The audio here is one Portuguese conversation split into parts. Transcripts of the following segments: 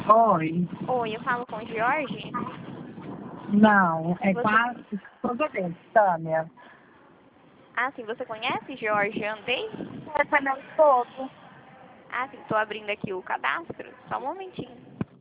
Oi. Oi, eu falo com o Jorge? Não, é Você- com a esposa dele, Tânia. Ah, sim, você conhece Jorge Andei? Essa é meu esposo. Ah, sim, tô abrindo aqui o cadastro. Só um momentinho.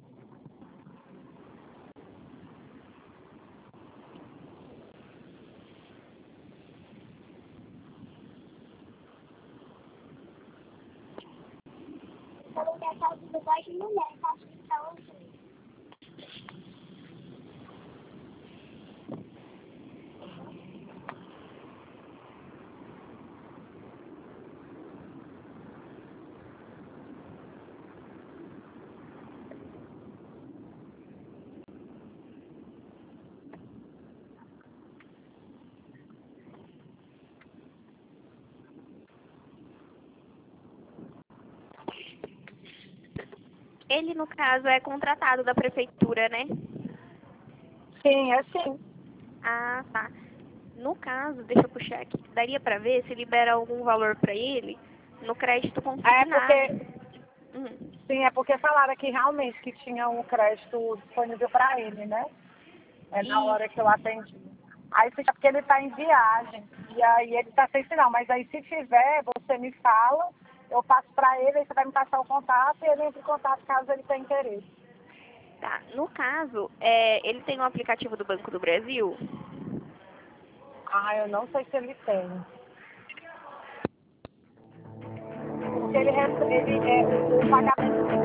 Ele, no caso, é contratado da prefeitura, né? Sim, é sim. Ah, tá. No caso, deixa eu puxar aqui. Daria pra ver se libera algum valor pra ele no crédito É consignado. porque, Hum. sim, é porque falaram aqui realmente que tinha um crédito disponível para ele, né? É na hora que eu Isso. atendi. Aí fica porque ele está em viagem. E aí ele está sem sinal. Mas aí se tiver, você me fala, eu passo para ele, aí você vai me passar o contato e ele entra em contato caso ele tenha interesse. Tá. No caso, ele tem um aplicativo do Banco do Brasil? Ah, eu não sei se ele tem. Porque ele o pagamento